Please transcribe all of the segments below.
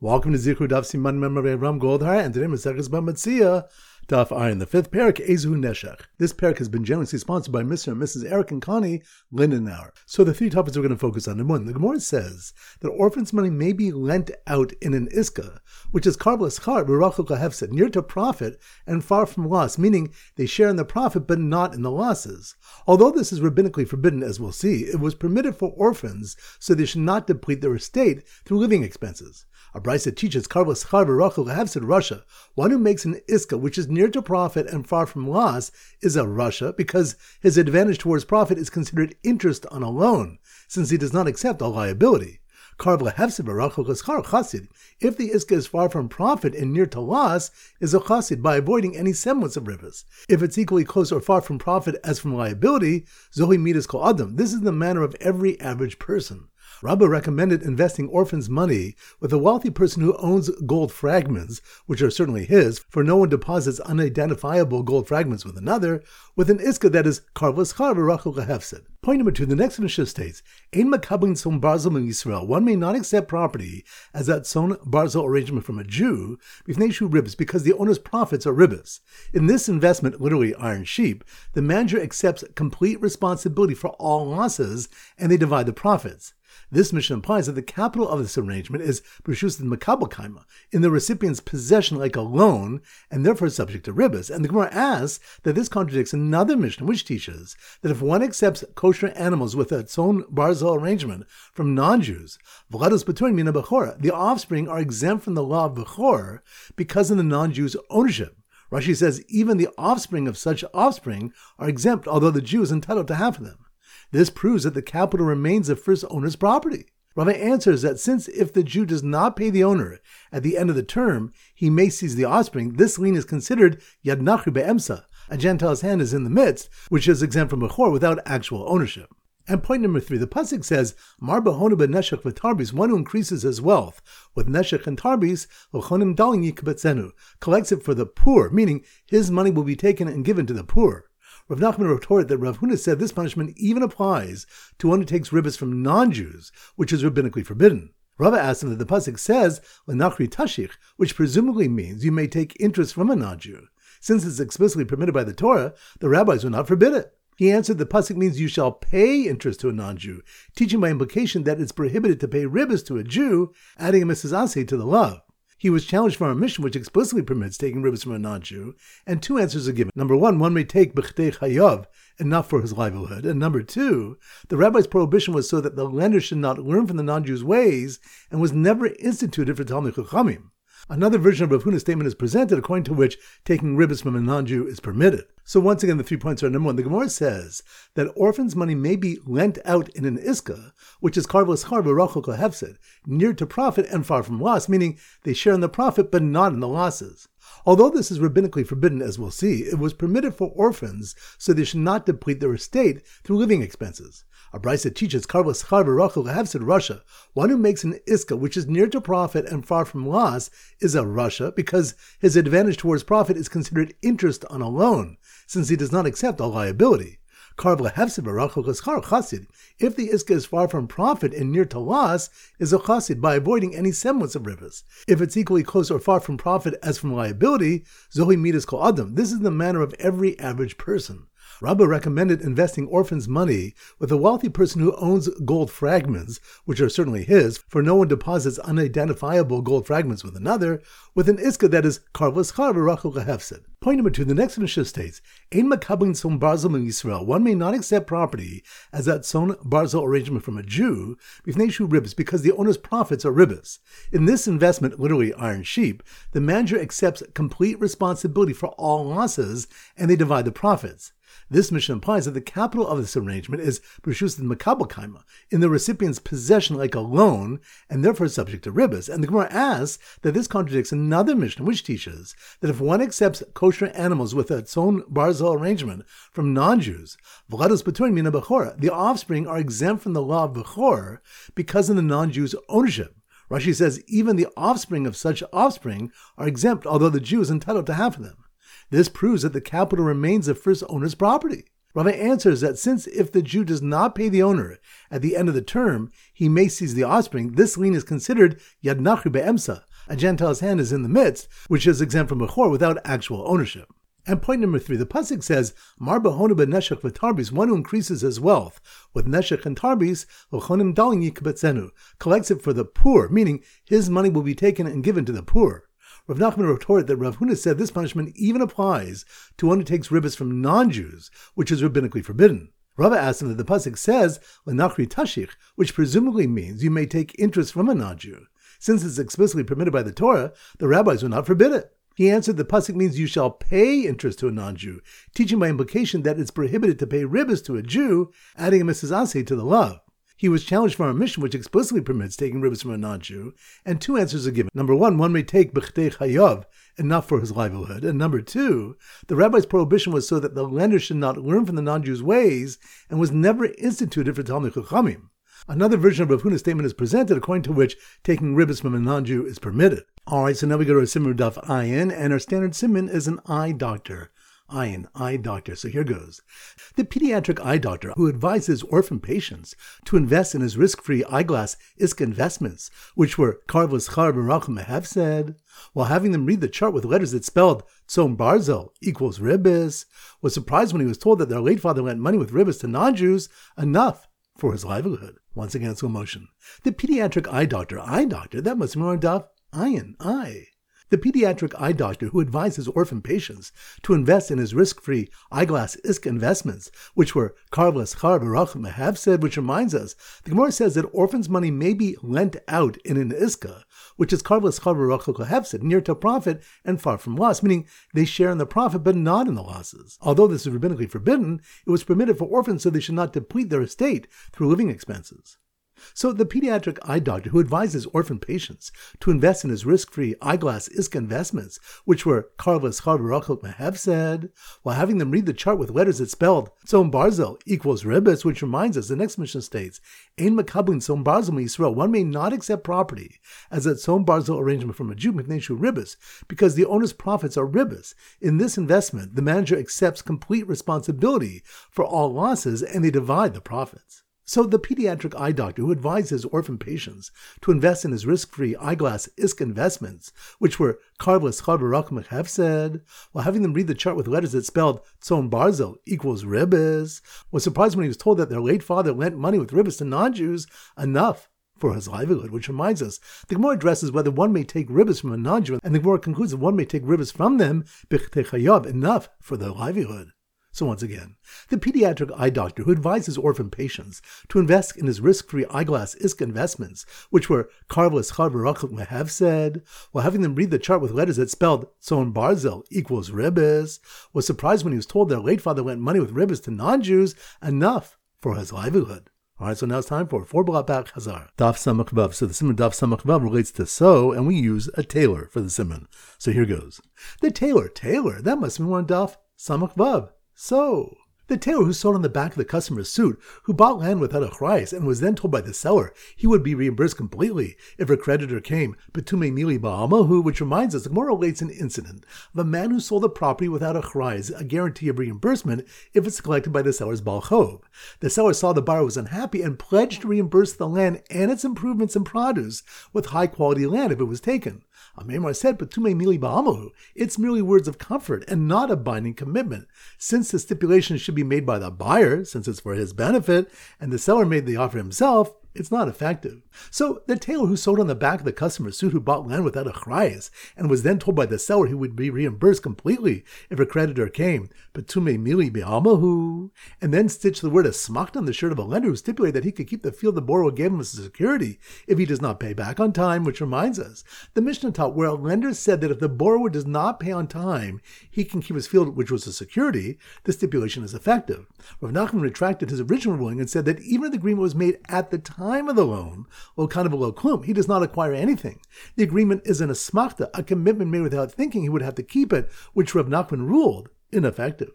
Welcome to Zichru Daf Siman Memorei Ram Goldhar, and today Maseches Bamatzia, Daf Ayin, the fifth parak, Ezu Neshech. This parak has been generously sponsored by Mr. and Mrs. Eric and Connie Lindenauer. So the three topics we're going to focus on. Number one, the Gemara says that orphans' money may be lent out in an iska, which is karv l'schar v'rachok lahefsed, near to profit and far from loss, meaning they share in the profit but not in the losses. Although this is rabbinically forbidden, as we'll see, it was permitted for orphans so they should not deplete their estate through living expenses. A brisa teaches karv l'schar v'rachok lahefsed Russia. One who makes an iska which is near to profit and far from loss is a Russia, because his advantage towards profit is considered interest on a loan, since he does not accept a liability. Karv lahefsed v'rachok l'schar chasid. If the iska is far from profit and near to loss, is a chasid by avoiding any semblance of rivas. If it's equally close or far from profit as from liability, zohi midas kol adam. This is the manner of every average person. Rabbah recommended investing orphans' money with a wealthy person who owns gold fragments, which are certainly his, for no one deposits unidentifiable gold fragments with another, with an iska that is karv l'schar v'rachok lahefsed. Point number two, the next Mishnah states, Ein makabelin tzon barzel in Yisrael. One may not accept property as that tzon barzel arrangement from a Jew, b'fnei shu ribos, because the owner's profits are ribos. In this investment, literally iron sheep, the manager accepts complete responsibility for all losses, and they divide the profits. This mission implies that the capital of this arrangement is Bershus Makabel Kaima, in the recipient's possession like a loan, and therefore subject to ribas. And the Gemara asks that this contradicts another mission which teaches that if one accepts kosher animals with a tzon barzel arrangement from non-Jews, Vlados Baturin Mina Bechora, the offspring are exempt from the law of Bechor because of the non-Jew's ownership. Rashi says even the offspring of such offspring are exempt, although the Jew is entitled to half of them. This proves that the capital remains the first owner's property. Rava answers that since if the Jew does not pay the owner at the end of the term, he may seize the offspring, this lien is considered yad nachri be'emsa. A Gentile's hand is in the midst, which is exempt from bechor without actual ownership. And point number three, the pasuk says, Mar b'honu b'neshech v'tarbis, one who increases his wealth with neshech and tarbis, l'chonim dalin yikbetzenu, collects it for the poor, meaning his money will be taken and given to the poor. Rav Nachman retorted that Rav Huna said this punishment even applies to one who takes ribos from non-Jews, which is rabbinically forbidden. Rava asked him that the pasuk says l'nachri tashich, which presumably means you may take interest from a non-Jew. Since it's explicitly permitted by the Torah, the rabbis would not forbid it. He answered the pasuk means you shall pay interest to a non-Jew, teaching by implication that it's prohibited to pay ribos to a Jew, adding a misasase to the law. He was challenged for a mission which explicitly permits taking ribos from a non-Jew, and two answers are given. Number one may take b'chtei chayav, and not for his livelihood. And number two, the rabbi's prohibition was so that the lender should not learn from the non-Jew's ways, and was never instituted for Talmid Chachamim. Another version of Rav Huna's statement is presented, according to which taking ribos from a non-Jew is permitted. So once again, the 3 points are: number one, the Gemara says that orphans' money may be lent out in an iska, which is karv l'schar v'rachok lahefsed, near to profit and far from loss, meaning they share in the profit but not in the losses. Although this is rabbinically forbidden, as we'll see, it was permitted for orphans so they should not deplete their estate through living expenses. A brisa teaches karv l'schar v'rachok lahefsed Russia. One who makes an iska which is near to profit and far from loss is a Russia, because his advantage towards profit is considered interest on a loan, since he does not accept a liability. Karv lahefsed v'rachok l'schar chasid. If the iska is far from profit and near to loss, is a chasid by avoiding any semblance of rivas. If it's equally close or far from profit as from liability, zohi midas kol adam. This is the manner of every average person. Rabbah recommended investing orphans' money with a wealthy person who owns gold fragments, which are certainly his, for no one deposits unidentifiable gold fragments with another, with an iska that is karv l'schar v'rachok lahefsed. Point number two, the next Mishnah states, Ein makabelin tzon barzel in Yisrael. One may not accept property as that tzon barzel arrangement from a Jew, b'fnei shu ribos, because the owner's profits are ribos. In this investment, literally iron sheep, the manager accepts complete responsibility for all losses, and they divide the profits. This mission implies that the capital of this arrangement is Bershus Makabel Kaima, in the recipient's possession like a loan, and therefore subject to ribas. And the Gemara asks that this contradicts another mission which teaches that if one accepts kosher animals with a tzon barzel arrangement from non-Jews, Vlados Baturin Mina Bechora, the offspring are exempt from the law of Bechor because of the non-Jew's ownership. Rashi says even the offspring of such offspring are exempt, although the Jew is entitled to half of them. This proves that the capital remains the first owner's property. Rava answers that since if the Jew does not pay the owner at the end of the term, he may seize the offspring, this lien is considered Yad Nachri Be'emsa. A Gentile's hand is in the midst, which is exempt from Bechor without actual ownership. And point number 3, the pasuk says, Mar Bahona Neshech v'Tarbis, one who increases his wealth with Neshech and Tarbis, L'chonim Dalin Yikbetzenu, collects it for the poor, meaning his money will be taken and given to the poor. Rav Nachman retorted that Rav Huna said this punishment even applies to one who takes ribbis from non-Jews, which is rabbinically forbidden. Rava asked him that the pasuk says, L'nachri Tashich, which presumably means you may take interest from a non-Jew. Since it's explicitly permitted by the Torah, the rabbis would not forbid it. He answered the pasuk means you shall pay interest to a non-Jew, teaching by implication that it's prohibited to pay ribbis to a Jew, adding a Mrs. Aseh to the law. He was challenged for a mission which explicitly permits taking ribbis from a non-Jew, and 2 answers are given. Number 1, one may take b'chtei chayav, and not for his livelihood. And number 2, the rabbi's prohibition was so that the lender should not learn from the non-Jew's ways, and was never instituted for Talmid Chachamim. Another version of Rav Huna's statement is presented, according to which taking ribbis from a non-Jew is permitted. Alright, so now we go to our Siman Daf Ayin, and our standard Siman is an eye doctor. Ayin, eye doctor. So here goes. The pediatric eye doctor who advises orphan patients to invest in his risk-free eyeglass ISK investments, which were Karvus Char Barachim have said, while having them read the chart with letters that spelled Tzom Barzel equals ribbis, was surprised when he was told that their late father lent money with ribbis to non-Jews, enough for his livelihood. Once again, slow motion. The pediatric eye doctor, that must be more Daf Ayin, eye. The pediatric eye doctor who advises orphan patients to invest in his risk-free eyeglass ISK investments, which were Karvlas Char Barachim have said, which reminds us, the Gemara says that orphans' money may be lent out in an ISKA, which is Karvlas Char Barachim have said, near to profit and far from loss, meaning they share in the profit but not in the losses. Although this is rabbinically forbidden, it was permitted for orphans so they should not deplete their estate through living expenses. So the pediatric eye doctor who advises orphan patients to invest in his risk-free eyeglass ISK investments, which were Karvlas Char Barachim have said, while having them read the chart with letters that spelled Tzom Barzel equals ribbis, which reminds us, the next mission states, Ein Makablin Tzom Barzel Yisrael, one may not accept property as a Tzom Barzel arrangement from a Jew, Mipnei ribbis, because the owner's profits are ribbis. In this investment, the manager accepts complete responsibility for all losses and they divide the profits. So the pediatric eye doctor who advises orphan patients to invest in his risk-free eyeglass ISK investments, which were Karvlas Char Barachim have said, while having them read the chart with letters that spelled Tzom Barzel equals ribbis, was surprised when he was told that their late father lent money with ribbis to non-Jews, enough for his livelihood, which reminds us, the Gemara addresses whether one may take ribbis from a non-Jew, and the Gemara concludes that one may take ribbis from them, b'chtei chayav, enough for their livelihood. So once again, the pediatric eye doctor who advises orphan patients to invest in his risk-free eyeglass ISK investments, which were Karvlas Char Barachim have said, while having them read the chart with letters that spelled Tzom Barzel equals ribbis, was surprised when he was told their late father lent money with ribbis to non-Jews, enough for his livelihood. Alright, so now it's time for 4 B'Lapach Hazar. Daf Samach Vav. So the Siman Daf Samach Vav relates to sew, and we use a tailor for the Siman. So here goes. The tailor, that must be one Daf Samach Vav. So, the tailor who sewed on the back of the customer's suit, who bought land without a chrais and was then told by the seller he would be reimbursed completely if a creditor came, betume mili ba'amahu, which reminds us, the Gemara relates an incident of a man who sold a property without a chrais, a guarantee of reimbursement if it's collected by the seller's Baal Chov. The seller saw the buyer was unhappy and pledged to reimburse the land and its improvements and produce with high-quality land if it was taken. Amemar said, betume mili ba'amahu, it's merely words of comfort and not a binding commitment. Since the stipulation should be made by the buyer, since it's for his benefit, and the seller made the offer himself, it's not effective. So the tailor who sewed on the back of the customer's suit who bought land without a chrais and was then told by the seller he would be reimbursed completely if a creditor came, betume mili be'amahu, and then stitched the word asmacht on the shirt of a lender who stipulated that he could keep the field the borrower gave him as security if he does not pay back on time, which reminds us, the Mishnah taught where a lender said that if the borrower does not pay on time, he can keep his field, which was a security, the stipulation is effective. Rav Nachman retracted his original ruling and said that even if the agreement was made at the time of the loan, he does not acquire anything. The agreement is an asmachta, a commitment made without thinking he would have to keep it, which Rav Nachman ruled ineffective.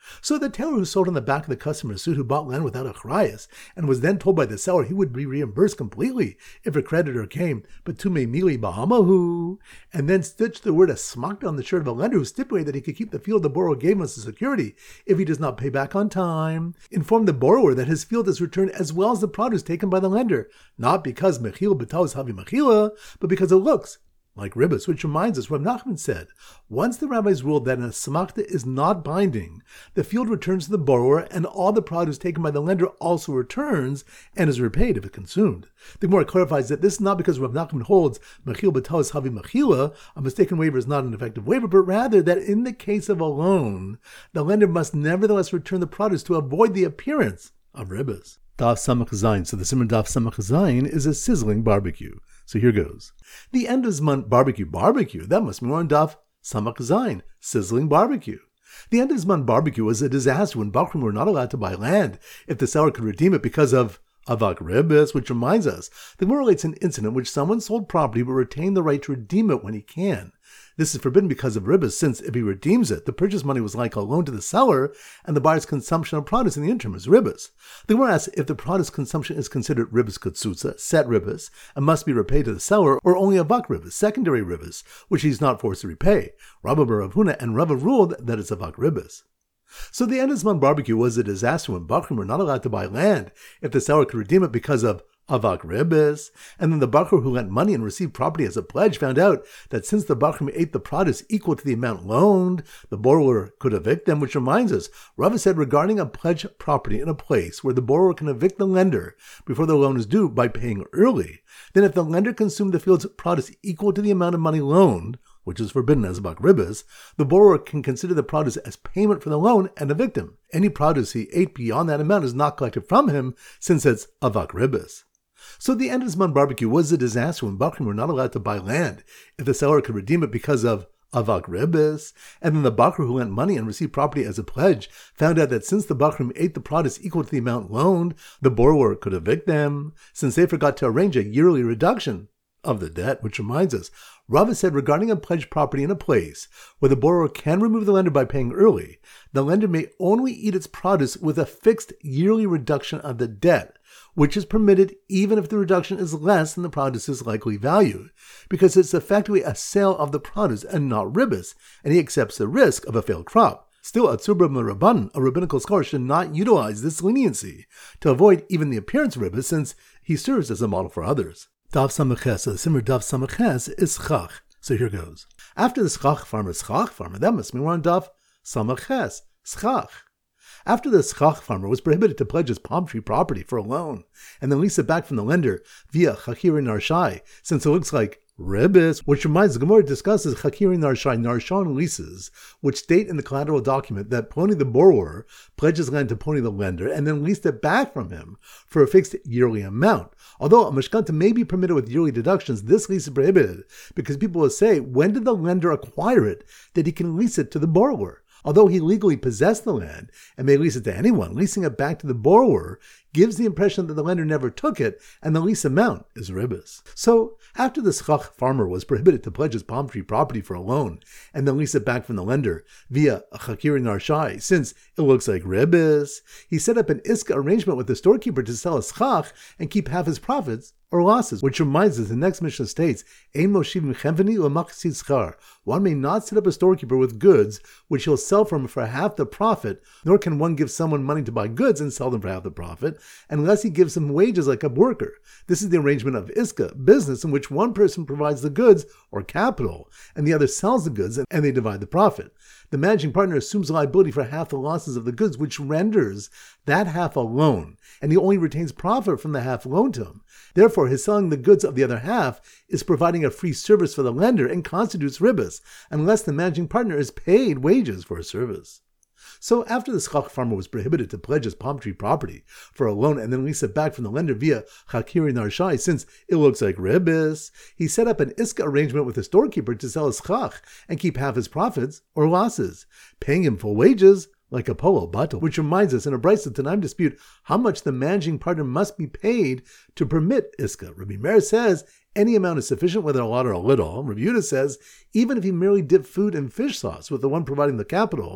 So the tailor who sold on the back of the customer's suit who bought land without a chrayas and was then told by the seller he would be reimbursed completely if a creditor came, but to me mili bahamahu, and then stitched the word asmakta on the shirt of a lender who stipulated that he could keep the field the borrower gave him as a security if he does not pay back on time, informed the borrower that his field is returned as well as the produce taken by the lender, not because mechil b'taus havi mechila, but because it looks like ribbis, which reminds us, Rav Nachman said, once the rabbis ruled that an asmakta is not binding, the field returns to the borrower, and all the produce taken by the lender also returns and is repaid if it consumed. The Gemara clarifies that this is not because Rav Nachman holds mechil b'taus havi mechila, a mistaken waiver is not an effective waiver, but rather that in the case of a loan, the lender must nevertheless return the produce to avoid the appearance of ribbis. Daf Samach Zayin. So the Simon Daf Samach Zayin is a sizzling barbecue. So here goes. The end of Zman barbecue. That must be more on Daf Samach Zayin. Sizzling barbecue. The end of Zman barbecue was a disaster when Bachrim were not allowed to buy land if the seller could redeem it because of avak ribbis, which reminds us, the Gemara relates an incident in which someone sold property but retained the right to redeem it when he can. This is forbidden because of ribbis, since if he redeems it, the purchase money was like a loan to the seller, and the buyer's consumption of produce in the interim is ribbis. The Gemara asks if the produce consumption is considered ribbis kutsutza, set ribbis, and must be repaid to the seller, or only avak ribbis, secondary ribbis, which he's not forced to repay. Rabba bar Rav Huna and Rava ruled that it's avak ribbis. So the end of Zman barbecue was a disaster when Bachrim were not allowed to buy land if the seller could redeem it because of avak ribbis, and then the Bachur who lent money and received property as a pledge found out that since the Bachrim ate the produce equal to the amount loaned, the borrower could evict them, which reminds us, Rava said regarding a pledged property in a place where the borrower can evict the lender before the loan is due by paying early, then if the lender consumed the field's produce equal to the amount of money loaned, which is forbidden as avak ribbis, the borrower can consider the produce as payment for the loan and evict him. Any produce he ate beyond that amount is not collected from him, since it's avak ribbis. So the end of Zman barbecue was a disaster when Bachrim were not allowed to buy land if the seller could redeem it because of avak ribbis, and then the Bachur who lent money and received property as a pledge found out that since the Bachrim ate the produce equal to the amount loaned, the borrower could evict them, since they forgot to arrange a yearly reduction of the debt, which reminds us, Rava said regarding a pledged property in a place where the borrower can remove the lender by paying early, the lender may only eat its produce with a fixed yearly reduction of the debt, which is permitted even if the reduction is less than the produce's likely value, because it's effectively a sale of the produce and not ribbis, and he accepts the risk of a failed crop. Still, a Tzur Rabban, a rabbinical scholar, should not utilize this leniency to avoid even the appearance of ribbis, since he serves as a model for others. Daf Samaches, so the Simmer Daf Samaches is Schach. So here goes. After the Schach farmer, that must mean we're on Daf Samaches, Schach. After the Schach farmer was prohibited to pledge his palm tree property for a loan and then lease it back from the lender via Chakiri Narshai, since it looks like ribbis, which reminds the Gemara discusses Chakiri Narshai, Narshan leases, which state in the collateral document that Ploni the borrower pledges land to Ploni the lender and then leased it back from him for a fixed yearly amount. Although a mishkanta may be permitted with yearly deductions, this lease is prohibited because people will say, when did the lender acquire it that he can lease it to the borrower? Although he legally possessed the land and may lease it to anyone, leasing it back to the borrower gives the impression that the lender never took it and the lease amount is ribbis. So, after the Schach farmer was prohibited to pledge his palm tree property for a loan and then lease it back from the lender via a Chakiri Narshai, since it looks like ribbis, he set up an Iska arrangement with the storekeeper to sell a Schach and keep half his profits or losses, which reminds us the next Mishnah states, Ein moshivim chemveni l'machzit schar. One may not set up a storekeeper with goods which he'll sell from for half the profit, nor can one give someone money to buy goods and sell them for half the profit, unless he gives them wages like a worker. This is the arrangement of Iska, business, in which one person provides the goods or capital, and the other sells the goods, and they divide the profit. The managing partner assumes liability for half the losses of the goods, which renders that half a loan, and he only retains profit from the half loaned to him. Therefore, his selling the goods of the other half is providing a free service for the lender and constitutes ribbis, unless the managing partner is paid wages for his service. So after the Schach farmer was prohibited to pledge his palm tree property for a loan and then lease it back from the lender via Chakiri Narshai, since it looks like ribbis, he set up an Iska arrangement with the storekeeper to sell his Schach and keep half his profits or losses, paying him full wages like a polo bato, which reminds us in a Brisa Tanaim dispute how much the managing partner must be paid to permit Iska. Rabbi Meir says any amount is sufficient, whether a lot or a little. Rabbi Yehuda says even if he merely dipped food in fish sauce with the one providing the capital,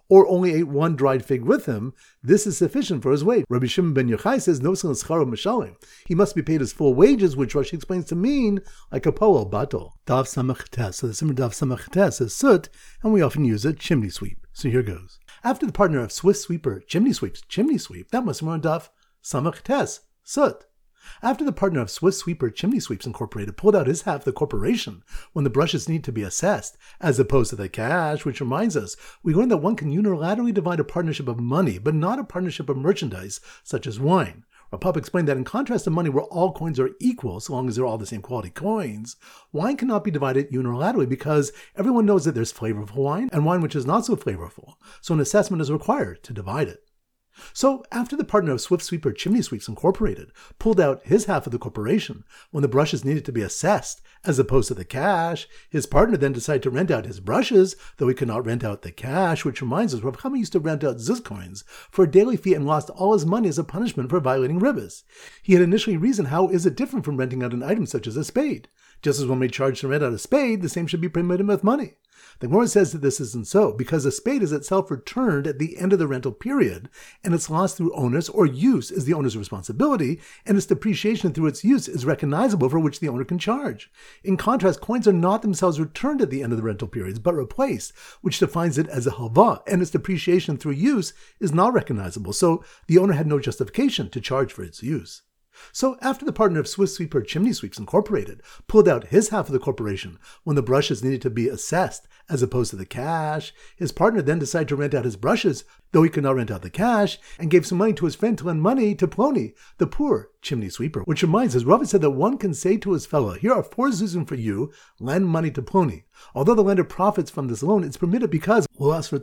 or only ate one dried fig with him, this is sufficient for his wage. Rabbi Shimon ben Yochai says, no scharo mishalim. He must be paid his full wages, which Rashi explains to mean like a poel batal. Daf samach tes. So the simmer daf samach tes is soot, and we often use it chimney sweep. So here goes. After the partner of Swiss sweeper chimney sweeps chimney sweep, that must be on daf samach tes, soot. After the partner of Swiss Sweeper Chimney Sweeps Incorporated pulled out his half of the corporation when the brushes need to be assessed, as opposed to the cash, which reminds us, we learned that one can unilaterally divide a partnership of money, but not a partnership of merchandise, such as wine. Rapap explained that in contrast to money where all coins are equal, so long as they're all the same quality coins, wine cannot be divided unilaterally because everyone knows that there's flavorful wine and wine which is not so flavorful, so an assessment is required to divide it. So, after the partner of Swift Sweeper Chimney Sweeps Incorporated pulled out his half of the corporation when the brushes needed to be assessed, as opposed to the cash, his partner then decided to rent out his brushes, though he could not rent out the cash, which reminds us Rav Chama used to rent out zuz coins for a daily fee and lost all his money as a punishment for violating ribbis. He had initially reasoned how is it different from renting out an item such as a spade. Just as one may charge to rent out a spade, the same should be permitted with money. The Gemara says that this isn't so, because a spade is itself returned at the end of the rental period, and its loss through onus or use is the owner's responsibility, and its depreciation through its use is recognizable, for which the owner can charge. In contrast, coins are not themselves returned at the end of the rental periods, but replaced, which defines it as a halva, and its depreciation through use is not recognizable, so the owner had no justification to charge for its use. So, after the partner of Swiss Sweeper Chimney Sweeps Incorporated pulled out his half of the corporation when the brushes needed to be assessed, as opposed to the cash, his partner then decided to rent out his brushes, though he could not rent out the cash, and gave some money to his friend to lend money to Ploni, the poor chimney sweeper. Which reminds us, Rav said that one can say to his fellow, here are 4 zuzim for you, lend money to Ploni. Although the lender profits from this loan, it's permitted because the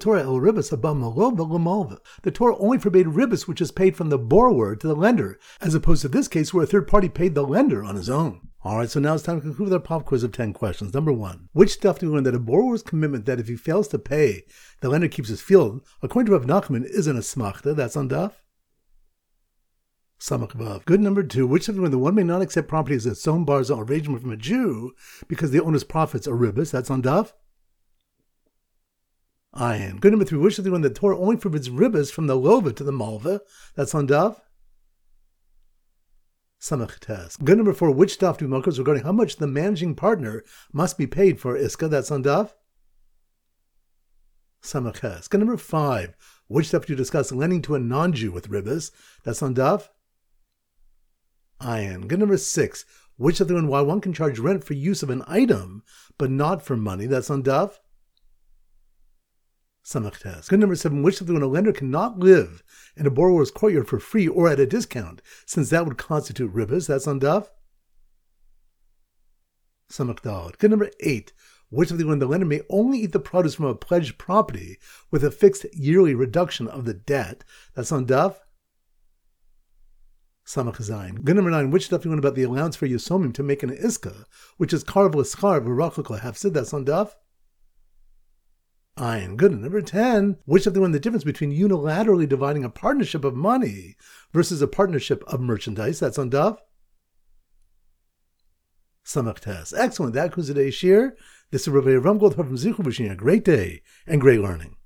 Torah only forbade ribbis, which is paid from the borrower to the lender, as opposed to this case where a third party paid the lender on his own. Alright, so now it's time to conclude with our pop quiz of 10 questions. Number 1. Which stuff do we learn that a borrower's commitment that if he fails to pay, the lender keeps his field, according to Rav Nachman, isn't a smachta? That's on daf Samach Vav. Good. Number 2. Which of them the one may not accept property as a tzom barza arrangement from a Jew because the owner's profits are ribbis? That's on daf Ayin. Good. Number 3. Which of the one the Torah only forbids ribbis from the lova to the malva? That's on daf Samach Tes. Good. Number 4. Which daf do Malkos regarding how much the managing partner must be paid for Iska? That's on daf Samach Tes. Good. Number 5. Which daf do you discuss lending to a non-Jew with ribbis? That's on daf Ayin. Good. Number 6. Which of the one why one can charge rent for use of an item, but not for money? That's on daf Samach Tes. Good. Number 7. Which of the one a lender cannot live in a borrower's courtyard for free or at a discount, since that would constitute ribbis? That's on daf Samach Daled. Good. Number 8. Which of the one the lender may only eat the produce from a pledged property with a fixed yearly reduction of the debt? That's on daf Samach Zayin. Good. Number 9. Which stuff you want about the allowance for Yisomim to make an iska, which is karv l'schar v'rachlik l'hafsid? That's on daf Ayin. Good. And number 10. Which of the one the difference between unilaterally dividing a partnership of money versus a partnership of merchandise? That's on daf Samach Tes. Excellent. That concludes today's shir. This is Rabbi Ram Goldhar from Zichur wishing you a great day and great learning.